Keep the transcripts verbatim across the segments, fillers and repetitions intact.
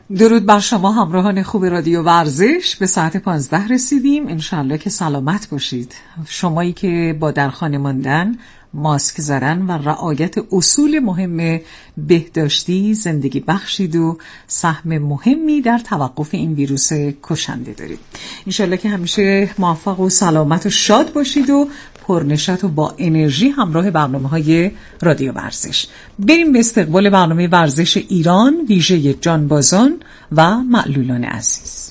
درود بر شما همراهان خوب رادیو ورزش. به ساعت پانزده رسیدیم. انشالله که سلامت باشید. شمایی که با در خانه ماندن، ماسک زدن و رعایت اصول مهم بهداشتی زندگی بخشید و سهم مهمی در توقف این ویروس کشنده دارید. انشالله که همیشه موفق و سلامت و شاد باشید و پرنشاط و با انرژی همراه برنامه‌های رادیو ورزش. بریم به استقبال برنامه ورزش ایران ویژه جانبازان و معلولان عزیز.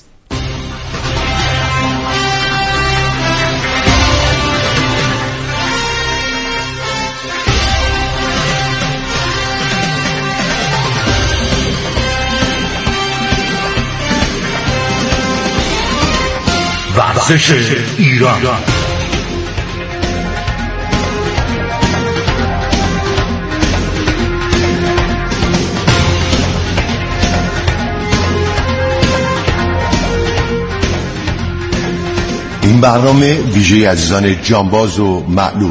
ورزش ایران. این برنامه ویژه عزیزان جانباز و معلول.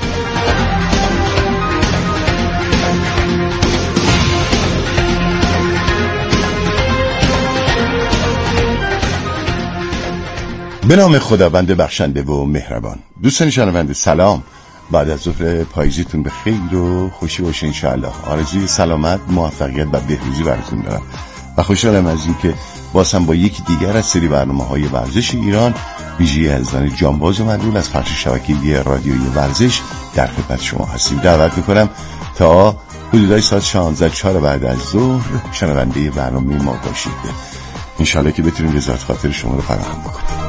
به نام خداوند بخشنده و مهربان. دوستان شنونده سلام. بعد از ظهر پاییزیتون به خیر و خوشی باشه انشاءالله. آرزوی سلامت، موفقیت و بهروزی براتون دارم و خوشحالم از این که بازم با یکی دیگر از سری برنامه‌های ورزش ایران ویژه عزیزان جانباز و معلول از پخش شبکه‌ای رادیویی ورزش در خدمت شما هستیم. دعوت می‌کنم تا حدودای ساعت شانزده و چهار بعد از ظهر شنونده برنامه ما باشید. انشاءالله که بتونیم رضایت خاطر شما رو فراهم بکنیم.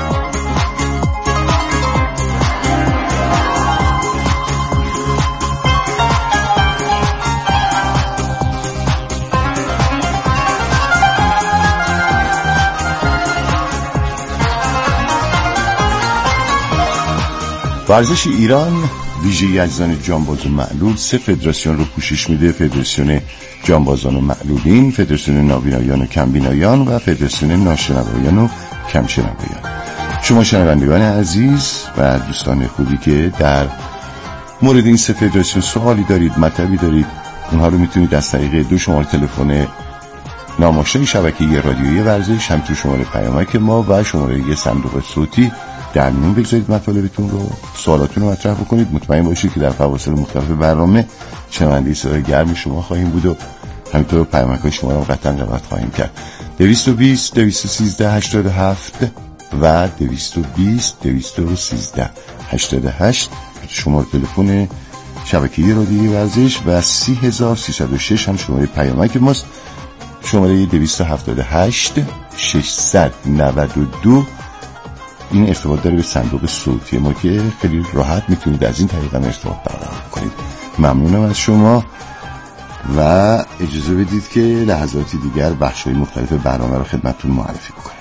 ورزش ایران ویژه عزیزان جانباز و معلول سه فدراسیون رو پوشش میده: فدراسیون جانبازان و معلولین، فدراسیون نابینایان و کمبینایان و فدراسیون ناشنوایان و کمشنوایان. شما شنوندگان عزیز و دوستان خوبی که در مورد این سه فدراسیون سوالی دارید، مطلبی دارید، اونها رو میتونید از طریق دو شماره تلفن ناماشنای شبکه‌ای رادیویی ورزش، همینطور شماره پیامک ما و شماره صندوق صوتی در میون بگذارید مطالبتون رو، سوالاتون رو مطرح بکنید. مطمئن باشید که در فواصل مختلف برنامه شنونده صدای گرم شما خواهیم بود و همینطور پیامک‌های شما رو قطعا قبول خواهیم کرد. دویست و بیست دویست و سیزده هشتاد و هفت و دویست و بیست دویست و سیزده هشتاد و هشت شماره تلفن شبکه‌ای رادیویی ورزش و سی هزار و سیصد و شش هم شماره پیامک ماست. شماره دویست و هفتاد و هشت ششصد و نود و دو این ارتباط داره به صندوق صوتی ما که خیلی راحت میتونید از این طریق هم ارتباط برقرار کنید. ممنونم از شما و اجازه بدید که لحظاتی دیگر بخش‌های مختلف برنامه رو خدمتتون معرفی بکنم.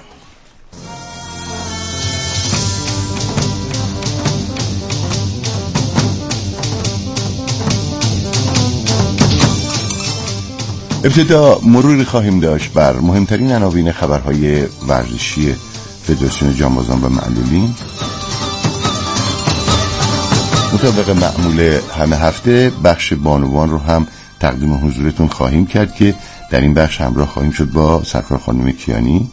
ابتدا مروری خواهیم داشت بر مهمترین عناوین خبرهای ورزشی فدراسیون جانبازان و معلولین. مطابق معمول همه هفته بخش بانوان رو هم تقدیم حضورتون خواهیم کرد که در این بخش همراه خواهیم شد با سرکار خانم کیانی.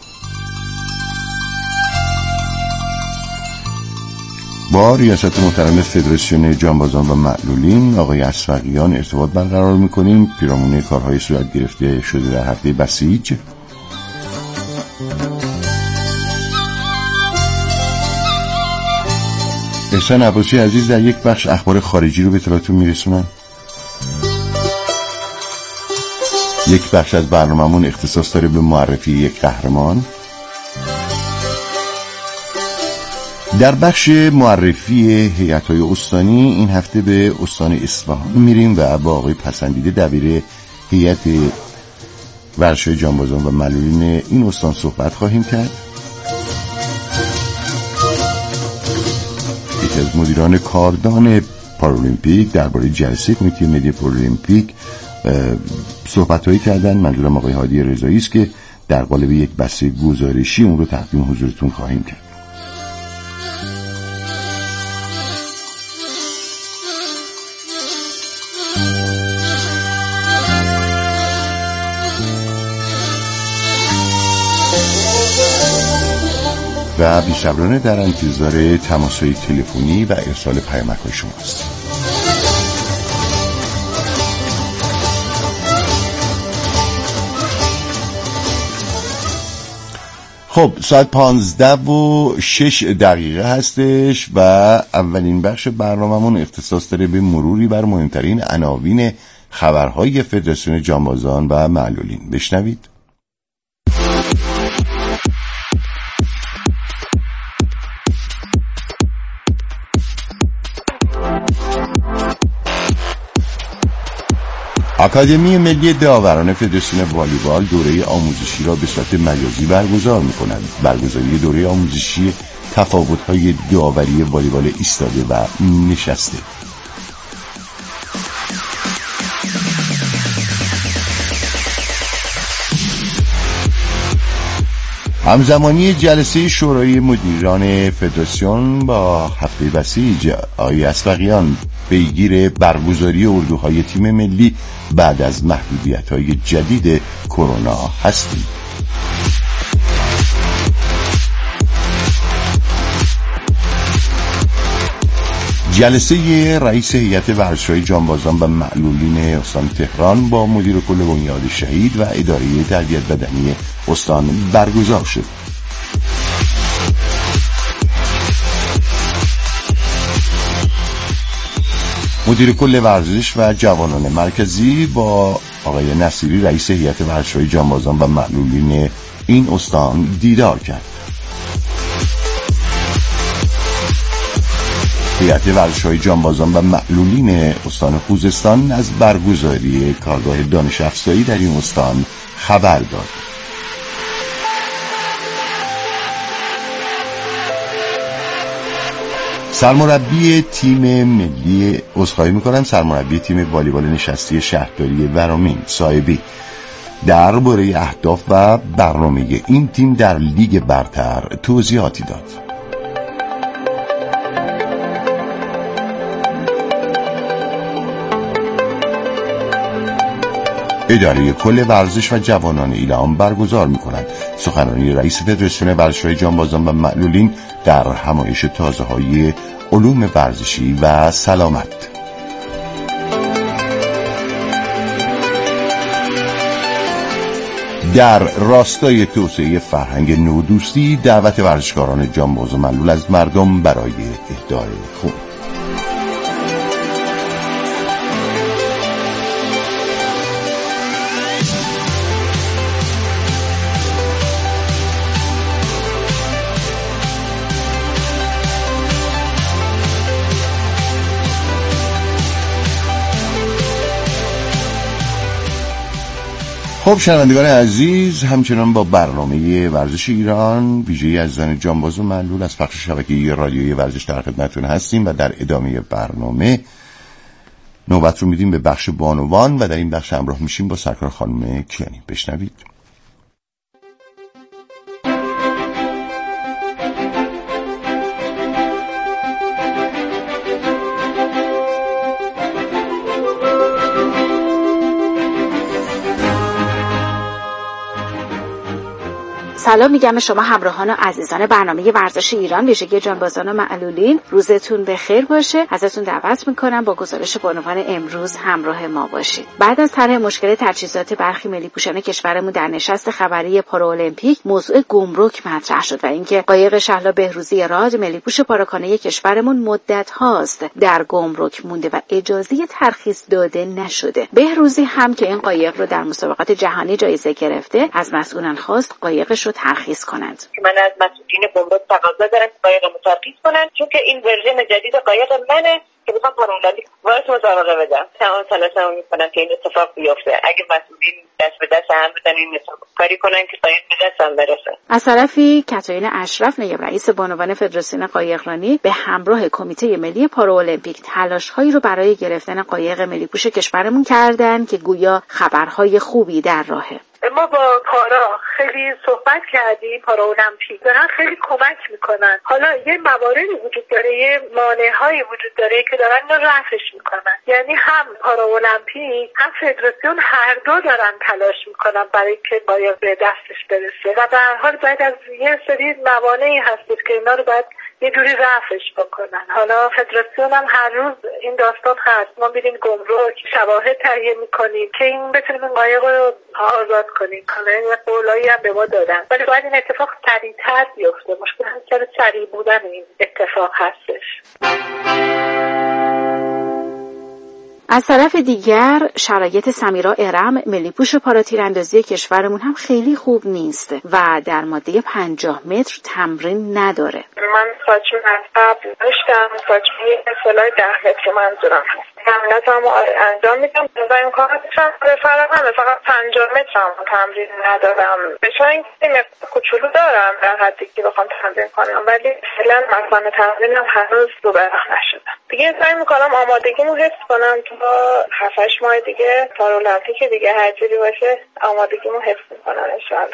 با ریاست محترم فدراسیون جانبازان و معلولین آقای اشرقیان ارتباط برقرار می‌کنیم. پیرامون کارهای صورت گرفته شده در هفته بسیج. احسان عباسی عزیز در یک بخش اخبار خارجی رو به اطلاعتون میرسونن. یک بخش از برنامه‌مون اختصاص داره به معرفی یک قهرمان. در بخش معرفی هیئت‌های استانی این هفته به استان اصفهان میریم و با آقای پسندیده دبیر هیئت ورزش جانبازان و معلولین این استان صحبت خواهیم کرد. یکی از مدیران کاردان پارالیمپیک درباره جلسه کمیته ملی پارالیمپیک صحبت‌هایی کردن. منظورم آقای هادی رضایی است که در قالب یک بسته گزارشی اون رو تقدیم حضورتون خواهیم کرد. و بی‌صبرانه در انتظار تماس‌های تلفنی و ارسال پیامک‌های شماست. خب ساعت پانزده و شش دقیقه هستش و اولین بخش برنامه‌مون اختصاص داره به مروری بر مهمترین عناوین خبرهای فدراسیون جانبازان و معلولین. بشنوید. آکادمی ملی داوران فدراسیون والیبال دوره آموزشی را به صورت مجازی برگزار می‌کند. برگزاری دوره آموزشی تفاوت‌های داوری والیبال ایستاده و نشسته. همزمانی جلسه شورای مدیران فدراسیون با هفته بسیج آقای اسبقیان پیگیر برگزاری اردوهای تیم ملی بعد از محدودیت‌های جدید کرونا هستیم. جلسه رئیس هیئت ورزش‌های جانبازان و معلولین استان تهران با مدیر کل بنیاد شهید و اداره تربیت بدنی استان برگزار شد. مدیر کل ورزش و جوانان مرکزی با آقای نصیری رئیس هیئت ورزش‌های جانبازان و معلولین این استان دیدار کرد. هیئت ورزش‌های جانبازان و معلولین استان خوزستان از برگزاری کارگاه دانش افزایی در این استان خبر داد. سرمربی تیم ملی عذرخواهی می‌کنم سرمربی تیم والیبال نشستی شهرداری ورامین صاحبی درباره اهداف و برنامه این تیم در لیگ برتر توضیحاتی داد. اداره کل ورزش و جوانان ایلام برگزار می‌کند. سخنرانی رئیس فدراسیون ورزش‌های جانبازان و معلولین در همایش تازه‌های علوم ورزشی و سلامت. در راستای توسعه فرهنگ نودوستی دعوت ورزشکاران جانباز و معلول از مردم برای اهدای خون. خب شنوندگان عزیز، همچنان با برنامه ورزش ایران ویژه‌ای از زن جانباز و معلول از پخش شبکه‌ای رادیویی ورزش در خدمتتون هستیم و در ادامه برنامه نوبت رو میدیم به بخش بانوان و در این بخش همراه میشیم با سرکار خانم کیانی. بشنوید. سلام میگم به شما همراهان و عزیزان برنامه ورزش ایران ویژگی جانبازان و معلولین. روزتون بخیر باشه. ازتون دعوت میکنم با گزارش بانوان امروز همراه ما باشید. بعد از طرح مشکل تجهیزات برخی ملی پوشان کشورمون در نشست خبری پارالمپیک، موضوع گمرک مطرح شد و اینکه قایق شهلا بهروزی راد ملی پوش پاراکانه کشورمون مدت هاست در گمرک مونده و اجازه ترخیص داده نشده. بهروزی هم که این قایق رو در مسابقات جهانی جایزه گرفته، از مسئولان خواست قایقش رو ترخیص کنند. من از مسئولین گمرک تقاضا دارم که قایقمو ترخیص کنند، چون که این ورژن جدید قایق منه که بخوام پارالمپیک وارد مسابقه بدم. تمام تلاشمو میکنم که این اتفاق بیفته. اگه مسئولین دست به دست هم بدن این کاری کنن که قایق به دستم برسه. از طرفی کاترین اشرف نایب رئیس بانوان فدراسیون قایقرانی به همراه کمیته ملی پارالمپیک تلاش‌هایی رو برای گرفتن قایق ملی پوش کشورمون کردن که گویا خبرهای خوبی در راهه. ما با پارا خیلی صحبت کردیم، پارا المپیک دارن خیلی کمک میکنن. حالا یه مواردی وجود داره، یه مانع‌هایی وجود داره که دارن اینو رفعش میکنن. یعنی هم پارا المپیک هم فدراسیون هر دو دارن تلاش میکنن برای که باید به دستش برسه و به هر حال باید از یه سری موانعی هستش که اینا رو باید یه جوری رفعش بکنن. حالا فدراسیون هم هر روز این داستان هست، ما میریم گمرک شواهد تهیه میکنیم که این بتونیم این قایق رو آزاد کنیم. حالا این قولایی هم به ما دادن ولی باید این اتفاق سریع‌تر بیفته. مشکل هم سر سریع بودن این اتفاق هستش. از طرف دیگر شرایط سمیرا ارم ملی پوش پاراتیراندازی کشورمون هم خیلی خوب نیست و در ماده پنجاه متر تمرین نداره. من ساچمه از قبل داشتم، ساچمه اصطلاح ده متر منظورم هست. تمرینات هم انجام میدم و امکاناتش هم فرق همه، فقط پنجاه متر هم تمرین ندارم. به چون این کوچولو دارم در حدی که بخوام تمرین کنم ولی فعلا مثلا تمرینم هنوز رو برخ نشدم. دیگه سعی میکنم آمادگیمو حفظ کنم تا هفت هشت ماه دیگه پارالمپیک دیگه هر جوری باشه آمادگیمو حفظ میکنم انشالله.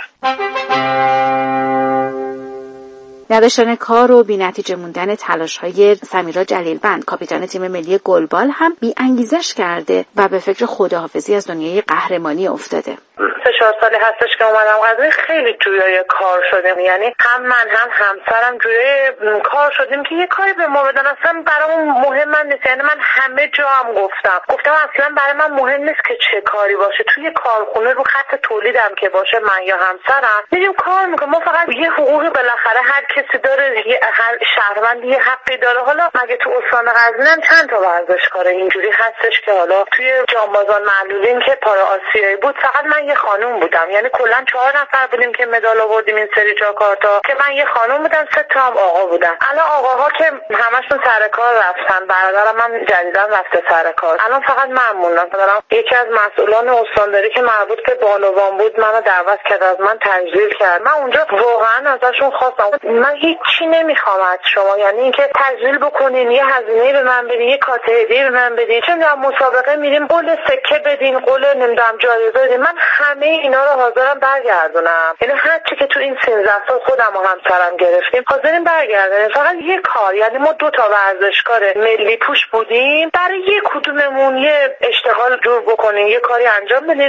نداشتن کار و بی نتیجه موندن تلاش‌های سمیرا جلیلوند کاپیتان تیم ملی گلبال هم بی انگیزش کرده و به فکر خداحافظی از دنیای قهرمانی افتاده. سه چهار سالی هستش که اومدم قضیه خیلی جویای کار شدیم، یعنی هم من هم همسرم جویای کار شدیم که یه کاری به ما بدن. اصلا برامون مهم نیست، یعنی من همه جا هم گفتم گفتم اصلا برای من مهم نیست که چه کاری باشه، توی کارخونه رو خط تولیدم که باشه من یا همسرم میریم کار میکنم. ما فقط یه حقوقی بالاخره هر کسی داره، هر شهروند یه حقی داره. حالا مگه تو استان غزنی هم چند تا ورزشکاره اینجوری هستش که حالا توی جانبازان معلولین که پارا آسیایی بود فقط من یه خانوم بودم، یعنی کلا چهار نفر بودیم که مدال آوردیم این سری جاکارتا که من یه خانوم بودم، سه تا هم آقا بودن. الان آقاها که همشون سر کار رفتن، برادرم هم جدیدا رفته سر کار، الان فقط من موندم. یکی از مسئولان استانداری که مربوط به بانوان بود منو دعوت کرد، از من تجلیل کرد. من اونجا واقعا ازشون خواستم من هیچی نمیخوام از شما، یعنی اینکه تجلیل بکنین، یه هزینه به من بدین، یه کارت هدیه به من بدین، چون در مسابقه میریم قول سکه بدین، قول نمیدونم جایزه بدین. من همه اینا رو حاضرم برگردونم، یعنی هر چی که تو این سیزده سال خودم و همسرم گرفتیم حاضریم برگردونیم. فقط یه کار، یعنی ما دو تا ورزشکار ملی پوش بودیم، برای یه کدوممون یه اشتغال جور بکنین، یه کاری انجام بدین.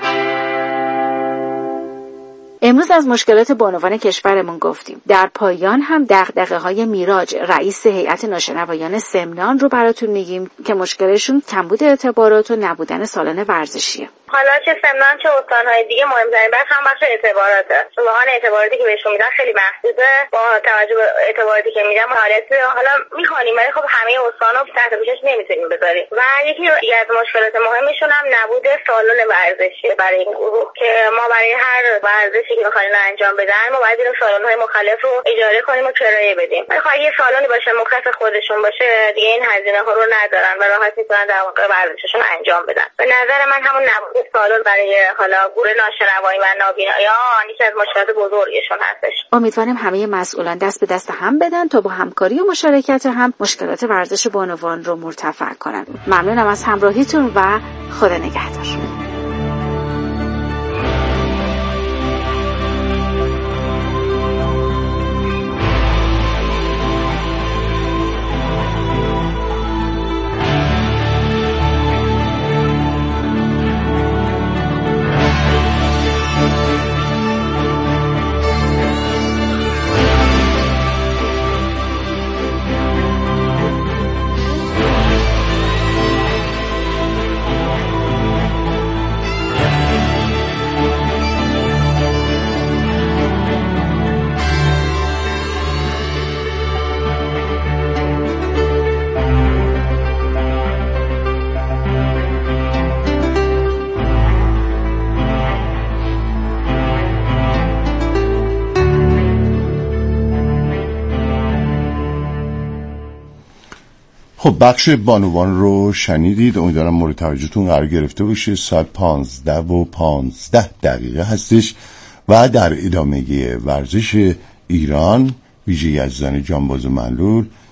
امروز از مشکلات بانوان کشورمون گفتیم. در پایان هم دغدغه‌های میراج رئیس هیئت ناشنوایان سمنان رو براتون میگیم که مشکلشون کمبود اعتبارات و نبودن سالن ورزشیه. حالا چه سمنان چه استان‌های دیگه مهم‌ترین بحث هم بخش اعتباراته. واقعا اعتباراتی که بهشون میدن خیلی محدوده. با توجه به اعتباراتی که میدن حالت حالا می‌خوانیم ولی خب همه استان‌ها تحت پوشش نمی‌تونیم بذاریم. و یکی دیگه از مشکلات مهمشون هم نبود سالن ورزشی برای این گروه که ما برای هر ورزشی که می‌خوایم انجام بدن ما باید این سالن‌های مختلف رو اجاره کنیم و کرایه بدیم. می‌خوام یه سالنی باشه مختص خودشون باشه، دیگه این هزینه‌ها رو ندارن و راحت می‌تونن در واقع ورزششون انجام بدن. به نظر من همون نبود سالن برای حالا گروه ناشنوایی و نابینایان یکی از مشکلات بزرگشون هستش. امیدواریم همه مسئولان دست به دست هم بدن تا با همکاری و مشارکت هم مشکلات ورزش بانوان رو مرتفع کنن. ممنونم از همراهیتون و خدا نگهدار. خب بخش بانوان رو شنیدید، امیدوارم مورد توجهتون قرار گرفته باشه. ساعت پانزده و پانزده دقیقه هستش و در ادامه ورزش ایران ویژه از زن جانباز معلول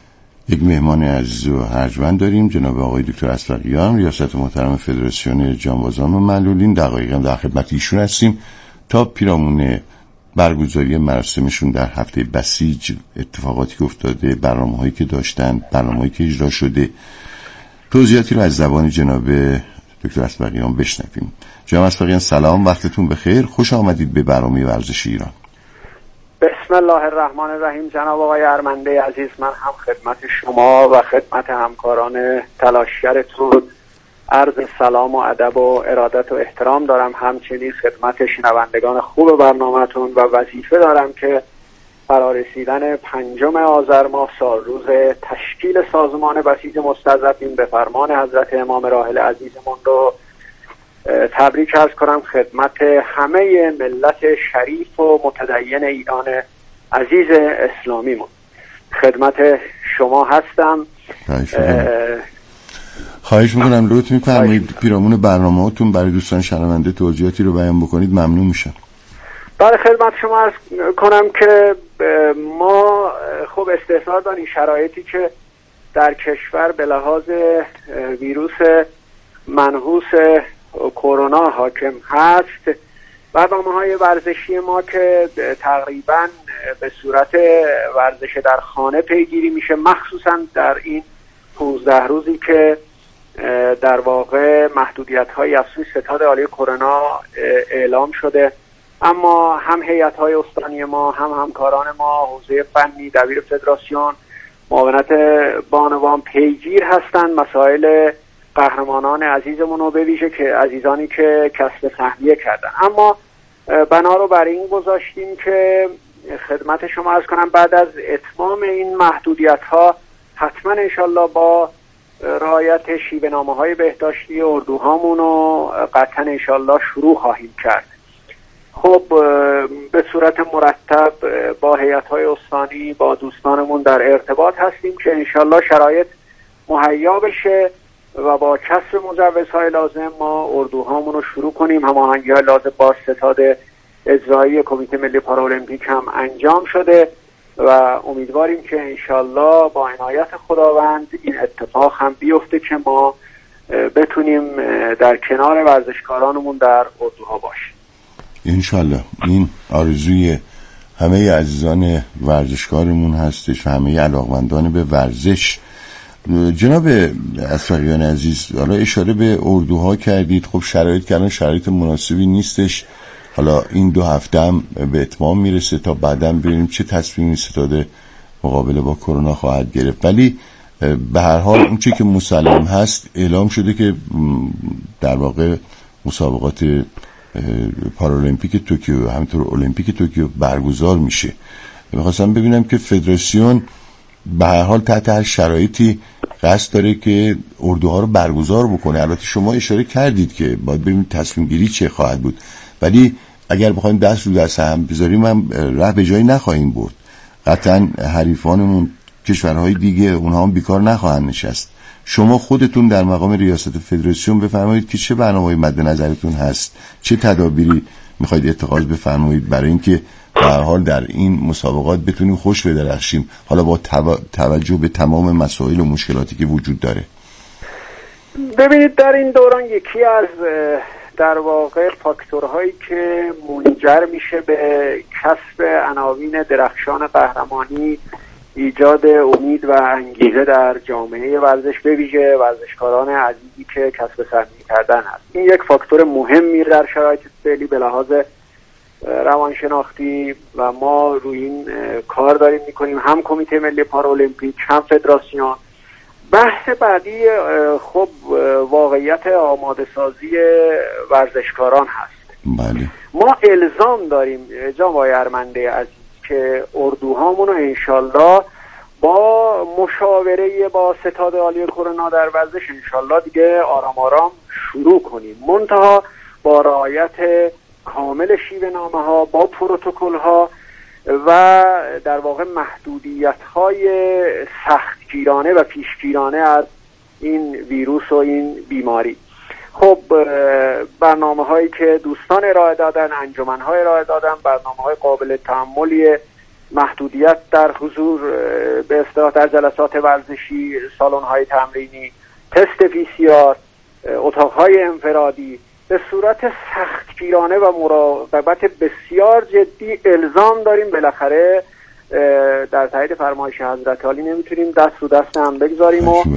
یک مهمان عزیز و ارجمند داریم، جناب آقای دکتر اصفهانیان، ریاست محترم فدراسیون جانبازان و معلولین. دقایقاً در خدمت ایشون هستیم تا پیرامون برگزاری مراسمشون در هفته بسیج، اتفاقاتی که افتاده، برنامه‌هایی که داشتن، برنامه‌هایی که اجرا شده، توضیحاتی رو از زبان جناب دکتر اصفهانیان بشنویم. جناب اصفهانیان سلام، وقتتون بخیر، خوش آمدید به برنامه ورزش ایران. بسم الله الرحمن الرحیم. جناب آقای ارمنده عزیز، من هم خدمت شما و خدمت همکاران تلاشگرتون عرض سلام و ادب و ارادت و احترام دارم. همچنین خدمت شنوندگان خوب برنامه‌تون و وظیفه دارم که فرارسیدن پنجم آذر ماه سال روز تشکیل سازمان بسیج مستضعفین به فرمان حضرت امام راحل عزیزمون رو تبریک عرض کنم خدمت همه ملت شریف و متدین ایران عزیز اسلامیمون. خدمت شما هستم. خواهش میکنم لطف میفرمایید پیرامون برنامه‌تون برای دوستان شنونده توضیحاتی رو بیان بکنید، ممنون میشم. برای خدمت شما عرض کنم که ما خب استحضار داریم شرایطی که در کشور به لحاظ ویروس منحوس کرونا حاکم هست، برنامه‌های ورزشی ما که تقریباً به صورت ورزش در خانه پیگیری میشه، مخصوصاً در این پانزده روزی که در واقع محدودیت‌های از سوی ستاد عالی کرونا اعلام شده، اما هم هیئت‌های استانی ما، هم همکاران ما، حوزه فنی، دبیر فدراسیون، معاونت بانوان پیگیر هستند مسائل قهرمانان عزیزمون رو، به ویژه که عزیزانی که کسب سهمیه کردن. اما بنا رو برای این گذاشتیم که خدمت شما عرض کنم بعد از اتمام این محدودیت‌ها حتما انشالله با رعایت شیوه‌نامه‌های بهداشتی اردوهامون رو قطعا انشالله شروع خواهیم کرد. خب به صورت مرتب با هیئت‌های استانی، با دوستانمون در ارتباط هستیم که انشالله شرایط مهیا بشه و با کسب مجوزهای لازم ما اردوهامون رو شروع کنیم. هماهنگی‌های لازم با ستاد اجرایی کمیته ملی پارالمپیک هم انجام شده و امیدواریم که انشالله با عنایت خداوند این اتفاق هم بیفته که ما بتونیم در کنار ورزشکارانمون در اردوها باشیم. انشالله این آرزوی همه عزیزان ورزشکارمون هستش و همه علاقمندان به ورزش. جناب اصفهانیان عزیز، حالا اشاره به اردوها کردید. خب شرایط که الان شرایط مناسبی نیستش، حالا این دو هفته هم به اتمام میرسه تا بعداً ببینیم چه تصمیمی ستاد مقابله با کرونا خواهد گرفت. ولی به هر حال اون چیزی که مسلم هست اعلام شده که در واقع مسابقات پارالمپیک توکیو همینطور المپیک توکیو برگزار میشه. می‌خواستم ببینم که فدراسیون به هر حال تحت هر شرایطی قصد داره که اردوها رو برگزار بکنه. البته شما اشاره کردید که باید ببینیم تصمیم گیری چه خواهد بود، ولی اگر بخوایم دست رو دست هم بذاریم هم راه به جایی نخواهیم برد. قطعا حریفانمون کشورهای دیگه اونها هم بیکار نخواهند نشست. شما خودتون در مقام ریاست فدراسیون بفرمایید که چه برنامه‌ای مد نظرتون هست، چه تدابیری میخواید اتخاذ بفرمایید برای اینکه به هر حال در این مسابقات بتونیم خوش بدرخشیم، حالا با توجه به تمام مسائل و مشکلاتی که وجود داره. ببینید در این دوران یکی از در واقع فاکتورهایی که منجر میشه به کسب عناوین درخشان قهرمانی، ایجاد امید و انگیزه در جامعه ورزش، به ویژه ورزشکاران عزیزی که کسب سهمیه کردن هست. این یک فاکتور مهمی در شرایط فعلی به لحاظ روانشناختی و ما روی این کار داریم میکنیم، هم کمیته ملی پارالمپیک هم فدراسیون. بحث بعدی خب واقعیت آماده سازی ورزشکاران هست. بله. ما الزام داریم جناب ارمنده عزیز که اردوهامون رو انشالله با مشاوره با ستاد عالی کرونا در ورزش انشالله دیگه آرام آرام شروع کنیم، منتها با رعایت کامل شیوه نامه ها، با پروتکل ها و در واقع محدودیت های سختگیرانه و پیشگیرانه از این ویروس و این بیماری. خب برنامه هایی که دوستان ارائه دادن، انجمن های ارائه دادن، برنامه های قابل تأملیه محدودیت در حضور به اصطلاح در جلسات ورزشی، سالن‌های تمرینی، تست پی سی آر، اتاق‌های انفرادی به صورت سختگیرانه و مراقبت بسیار جدی الزام داریم. بالاخره در تایید فرمایش حضرت عالی نمیتونیم دست رو دست هم بگذاریم و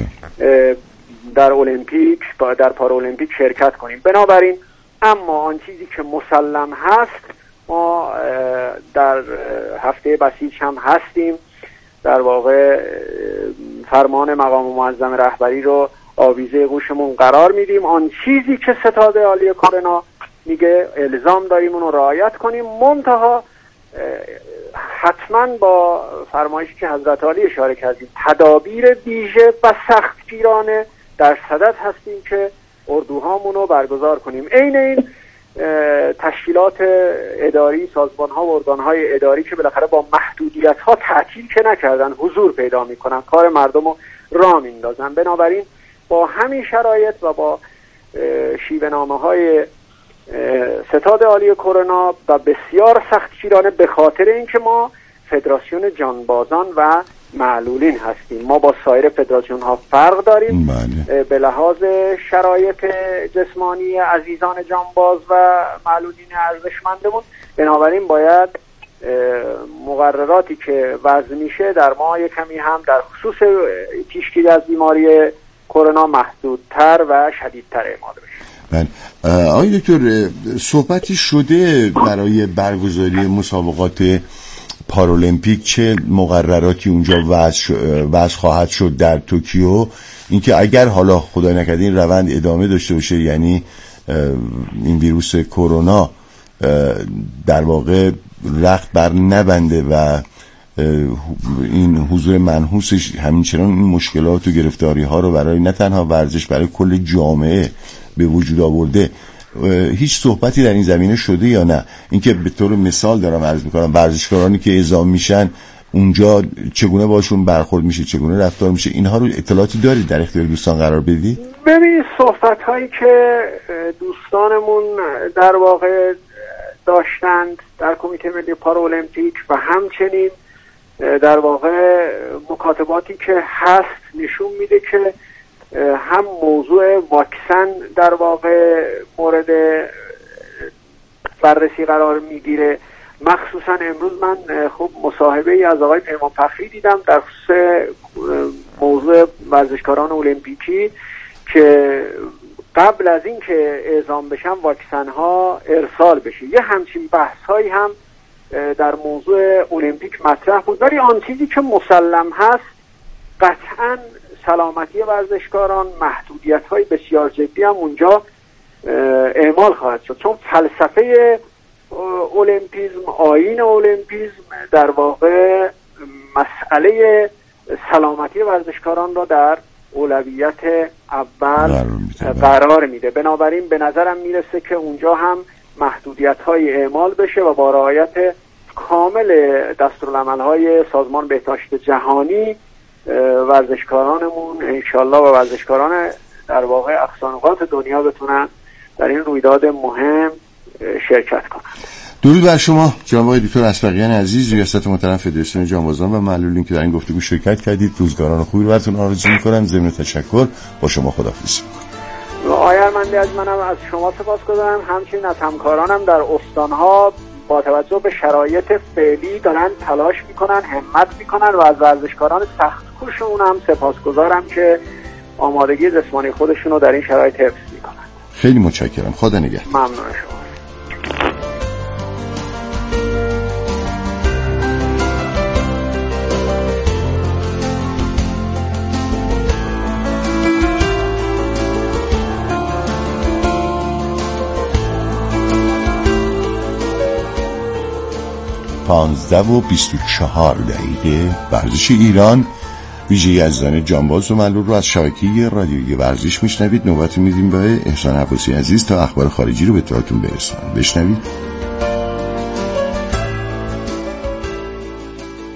در المپیک در پارالمپیک شرکت کنیم. بنابراین اما آن چیزی که مسلم هست، ما در هفته بسیج هم هستیم، در واقع فرمان مقام معظم رهبری رو آویزه گوشمون قرار میدیم. آن چیزی که ستاد عالی کرونا میگه الزام داریم اون رو رعایت کنیم، منتها حتما با فرمایشی که حضرت عالی اشاره کردیم، تدابیر ویژه و سختگیرانه در صدد هستیم که اردوهامون رو برگزار کنیم. عین این تشکیلات اداری، سازمان‌ها و ارگان‌های اداری که بالاخره با محدودیت‌ها تعطیل که نکردن، حضور پیدا می‌کنن، کار مردم رو راه میندازن. بنابراین با همین شرایط و با شیوه‌نامه‌های ستاد عالی کرونا و بسیار سختگیرانه، به خاطر اینکه ما فدراسیون جانبازان و معلولین هستیم، ما با سایر فدراسیون ها فرق داریم. بله. به لحاظ شرایط جسمانی عزیزان جانباز و معلولین ارزشمندمون، بنابراین باید مقرراتی که وضع میشه در ما یک کمی هم در خصوص پیشگیری از بیماری کرونا محدودتر و شدیدتر اعمال بشه. بله. آقای دکتر، صحبتی شده برای برگزاری مسابقات پارالمپیک چه مقرراتی اونجا وضع خواهد شد در توکیو؟ اینکه اگر حالا خدای نکرده این روند ادامه داشته باشه، یعنی این ویروس کرونا در واقع رخت بر نبنده و این حضور منحوسش همینچنان این مشکلات و گرفتاری ها رو برای نه تنها ورزش، برای کل جامعه به وجود آورده، هیچ صحبتی در این زمینه شده یا نه؟ اینکه به طور مثال دارم عرض میکنم، ورزشکارانی که اعزام میشن اونجا چگونه باشون برخورد میشه، چگونه رفتار میشه، اینها رو اطلاعاتی دارید در اختیار دوستان قرار بدید؟ ببینید، صحبت هایی که دوستانمون در واقع داشتند در کمیته ملی پارالمپیک و همچنین در واقع مکاتباتی که هست نشون میده که هم موضوع واکسن در واقع مورد بررسی قرار میگیره. مخصوصا امروز من خب مصاحبه ای از آقای پیمان فخری دیدم در خصوص موضوع ورزشکاران المپیکی که قبل از این که اعزام بشن واکسن ها ارسال بشه. یه همچین بحث هایی هم در موضوع المپیک مطرح بود، ولی آن چیزی که مسلم هست قطعاً سلامتی ورزشکاران، محدودیت های بسیار جدی هم اونجا اعمال خواهد شد، چون فلسفه المپیزم، آیین المپیزم در واقع مسئله سلامتی ورزشکاران را در اولویت اول قرار میده. بنابراین به نظرم میرسه که اونجا هم محدودیت های اعمال بشه و با رعایت کامل دستورالعمل های سازمان بهداشت جهانی ورزشکارانمون انشالله و ورزشکاران در واقع اقصانقاط دنیا بتونن در این رویداد مهم شرکت کنن. درود بر شما جناب آقای دکتر اسبقیان عزیز، ریاست محترم فدراسیون جانبازان و معلولین که در این گفتگو شرکت کردید. روزگاران خوبی رو براتون آرزو می‌کنم. ضمن تشکر با شما خداحافظی می‌کنم. آقای ارمندی، از منم از شما سپاسگزارم، همچنین از همکارانم در استان‌ها با توجه به شرایط فعلی دارن تلاش میکنن، همت میکنن و از ورزشکاران سخت‌کوشمون هم سپاسگزارم که آمادگی جسمانی خودشون رو در این شرایط حفظ میکنن. خیلی متشکرم. خدا نگهدار. ممنون شما. پانزده و بیست و چهار دقیقه ورزش ایران، ویژه عزیزان جانباز و معلول رو از شبکه رادیویی ورزش میشنوید. نوبت میدیم به احسان عباسی عزیز تا اخبار خارجی رو به اطلاعتون برسونم. بشنوید.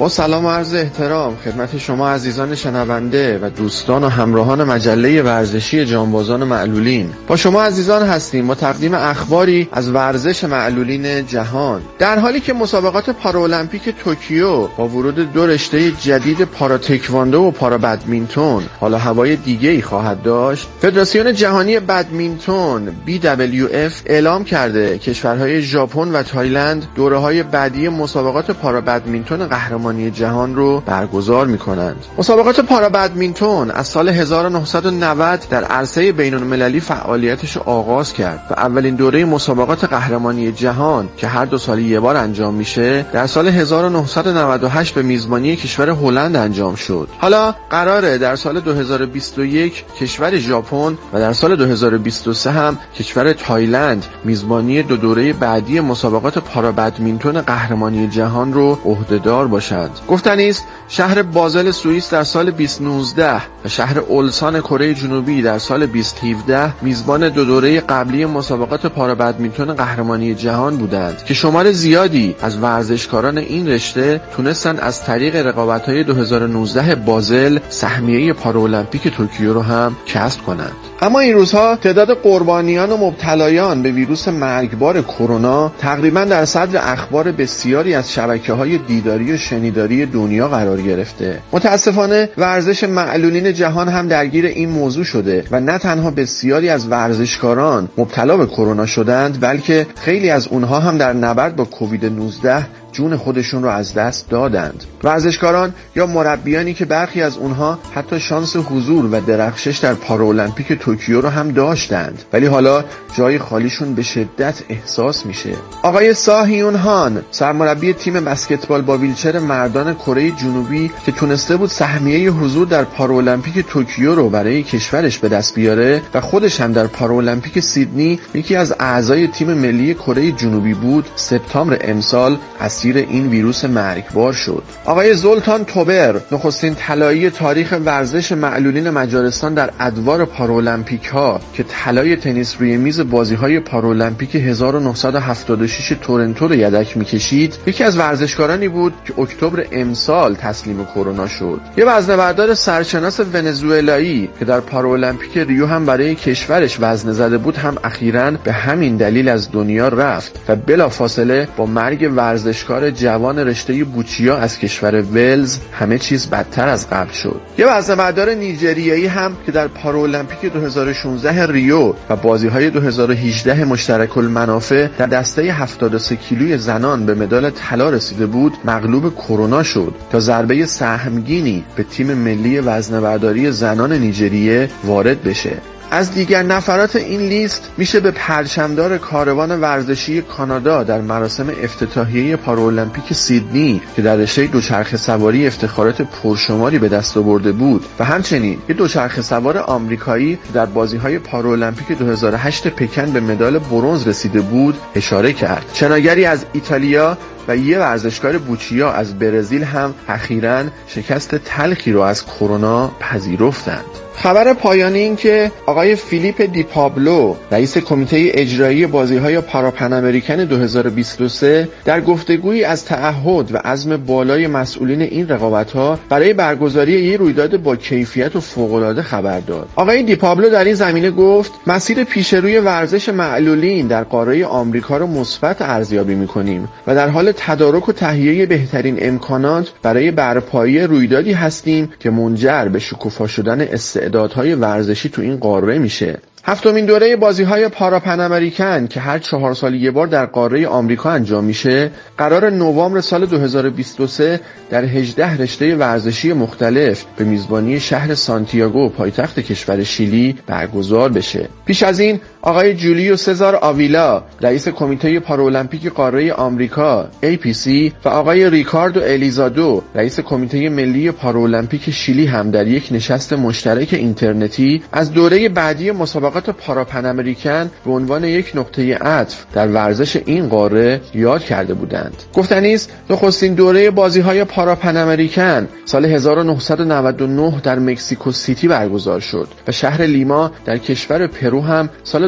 با سلام و عرض احترام خدمت شما عزیزان شنونده و دوستان و همراهان مجله ورزشی جانبازان معلولین. با شما عزیزان هستیم با تقدیم اخباری از ورزش معلولین جهان. در حالی که مسابقات پارالمپیک توکیو با ورود دو رشته جدید پارا تکواندو و پارا بدمینتون حالا هوای دیگه‌ای خواهد داشت، فدراسیون جهانی بدمینتون بی دبلیو اف اعلام کرده کشورهای ژاپن و تایلند دوره‌های بعدی مسابقات پارا بدمینتون قهرمانی جهان رو برگزار می‌کنند. مسابقات پارا بدمینتون از سال هزار و نهصد و نود در عرصه بین‌المللی فعالیتش رو آغاز کرد و اولین دوره مسابقات قهرمانی جهان که هر دو سال یک بار انجام میشه در سال هزار و نهصد و نود و هشت به میزبانی کشور هلند انجام شد. حالا قراره در سال دو هزار و بیست و یک کشور ژاپن و در سال دو هزار و بیست و سه هم کشور تایلند میزبانی دو دوره بعدی مسابقات پارا بدمینتون قهرمانی جهان رو عهدهدار باشند. گفتنی است شهر بازل سوئیس در سال بیست نوزده و شهر اولسان کره جنوبی در سال بیست هفده میزبان دو دوره قبلی مسابقات پارا بدمینتون قهرمانی جهان بودند که شمار زیادی از ورزشکاران این رشته تونستن از طریق رقابت‌های دو هزار و نوزده بازل سهمیه پارالمپیک توکیو رو هم کسب کنند. اما این روزها تعداد قربانیان و مبتلایان به ویروس مرگبار کرونا تقریبا در صدر اخبار بسیاری از شبکه‌های دیداری و شنیداری دنیا قرار گرفته. متاسفانه ورزش معلولین جهان هم درگیر این موضوع شده و نه تنها بسیاری از ورزشکاران مبتلا به کرونا شدند، بلکه خیلی از اونها هم در نبرد با کووید نوزده جون خودشون رو از دست دادند. ورزشکاران یا مربیانی که برخی از اونها حتی شانس حضور و درخشش در پارالمپیک توکیو رو هم داشتند، ولی حالا جای خالیشون به شدت احساس میشه. آقای سا هیون هان، سرمربی تیم بسکتبال با ویلچر مردان کره جنوبی که تونسته بود سهمیه حضور در پارالمپیک توکیو رو برای کشورش به دست بیاره و خودش هم در پارالمپیک سیدنی یکی از اعضای تیم ملی کره جنوبی بود، سپتامبر امسال از این ویروس مرگبار شد. آقای زولتان توبر، نخستین طلایی تاریخ ورزش معلولین مجارستان در ادوار پارالمپیک ها که طلای تنیس روی میز بازی‌های پارالمپیک هزار و نهصد و هفتاد و شش تورنتو رو یدک می‌کشید، یکی از ورزشکارانی بود که اکتبر امسال تسلیم کرونا شد. یه وزنه‌بردار سرشناس ونزوئلایی که در پارالمپیک ریو هم برای کشورش وزنه زده بود هم اخیراً به همین دلیل از دنیا رفت و بلافاصله با مرگ ورزشکار جوان رشته بوچیا از کشور ولز همه چیز بدتر از قبل شد. یه وزنه‌بردار نیجریایی هم که در پارالمپیک دو هزار و شانزده ریو و بازی‌های دو هزار و هجده مشترک المنافع در دسته هفتاد و سه کیلوی زنان به مدال طلا رسیده بود، مغلوب کرونا شد تا ضربه سهمگینی به تیم ملی وزنه‌برداری زنان نیجریه وارد بشه. از دیگر نفرات این لیست میشه به پرچمدار کاروان ورزشی کانادا در مراسم افتتاحیه پارالمپیک سیدنی که در رشته دوچرخه سواری افتخارات پرشماری به دست آورده بود و همچنین یک دوچرخه سوار آمریکایی در بازی‌های پارالمپیک دو هزار و هشت پکن به مدال برنز رسیده بود اشاره کرد. شناگری از ایتالیا و یه ورزشکار بوچیا از برزیل هم اخیراً شکست تلخی رو از کرونا پذیرفتند. خبر پایانی این که آقای فیلیپ دی پابلو، رئیس کمیته اجرایی بازی‌های پاراپن امریکن دو هزار و بیست و سه، در گفتگویی از تعهد و عزم بالای مسئولین این رقابت‌ها برای برگزاری یک رویداد با کیفیت و فوق‌العاده خبر داد. آقای دی پابلو در این زمینه گفت: مسیر پیشروی ورزش معلولین در قاره آمریکا را مثبت ارزیابی می‌کنیم و در حال تدارک و تهیه بهترین امکانات برای برپایی رویدادی هستیم که منجر به شکوفا شدن استعدادهای ورزشی تو این قاره میشه. هفتمین دوره بازی‌های پاراپن امریکن که هر چهار سال یک بار در قاره آمریکا انجام میشه، قرار نوامبر سال دو هزار و بیست و سه در هجده رشته ورزشی مختلف به میزبانی شهر سانتیاگو پایتخت کشور شیلی برگزار بشه. پیش از این آقای جولیو سزار آویلا، رئیس کمیته پارالمپیک قاره آمریکا ای پی سی و آقای ریکاردو الیزادو، رئیس کمیته ملی پارالمپیک شیلی هم در یک نشست مشترک اینترنتی از دوره بعدی مسابقات پاراپن امریکن به عنوان یک نقطه عطف در ورزش این قاره یاد کرده بودند. گفتنی است نخستین دوره بازی‌های پاراپن امریکن سال هزار و نهصد و نود و نه در مکزیکو سیتی برگزار شد و شهر لیما در کشور پرو هم سال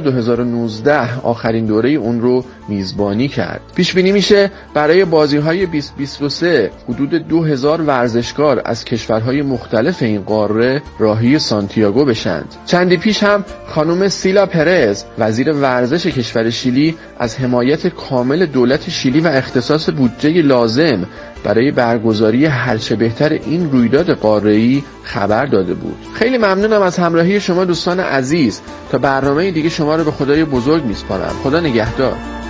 دو هزار و نوزده آخرین دوره اون رو میزبانی کرد. پیش بینی میشه برای بازی‌های بیست بیست و سه حدود دو هزار ورزشکار از کشورهای مختلف این قاره راهی سانتیاگو بشند. چندی پیش هم خانم سیلا پرز وزیر ورزش کشور شیلی از حمایت کامل دولت شیلی و اختصاص بودجه لازم برای برگزاری هرچه بهتر این رویداد قاره‌ای خبر داده بود. خیلی ممنونم از همراهی شما دوستان عزیز. تا برنامه دیگه شما رو به خدای بزرگ میسپارم. خدا نگهدار.